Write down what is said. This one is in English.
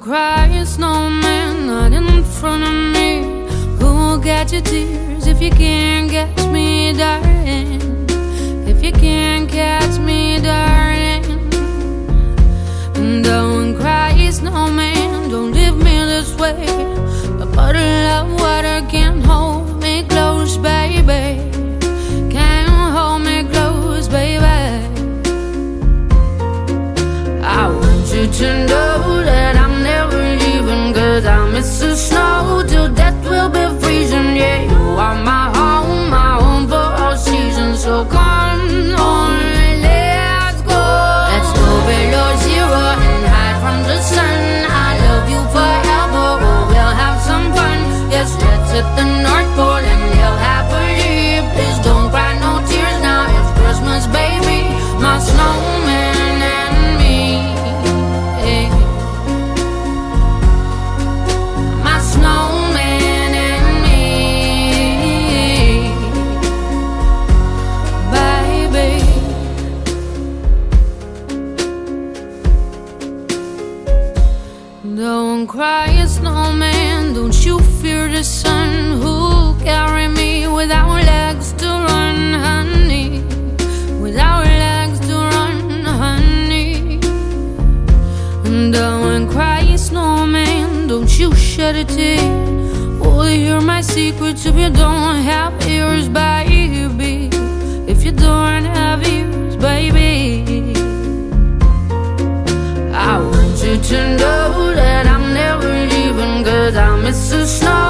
cry, snowman, not in front of me. Who'll get your tears if you can't catch me, darling? If you can't catch me, darling. Don't cry, snowman, don't leave me this way. A bottle of water can't hold me close, baby. Can't hold me close, baby. I want you to know that I'm never leaving, 'cause I miss the snow till death will be freezing. Yeah, you are my home for all seasons. So come on, let's go. Let's go below zero and hide from the sun. I love you forever, oh, we'll have some fun. Yes, let's hit the North Pole and live happily. Please don't cry no tears now, it's Christmas, baby. My snowman and me. My snowman and me, baby. Don't cry, snowman, don't you fear the sun. Who'll carry me without legs to run, honey? Without legs to run, honey. Don't cry, snowman, don't you shed a tear. Oh, hear my secrets if you don't have ears, baby. If you don't have ears, baby. I want you to know that I'm never leaving, 'cause I miss the snow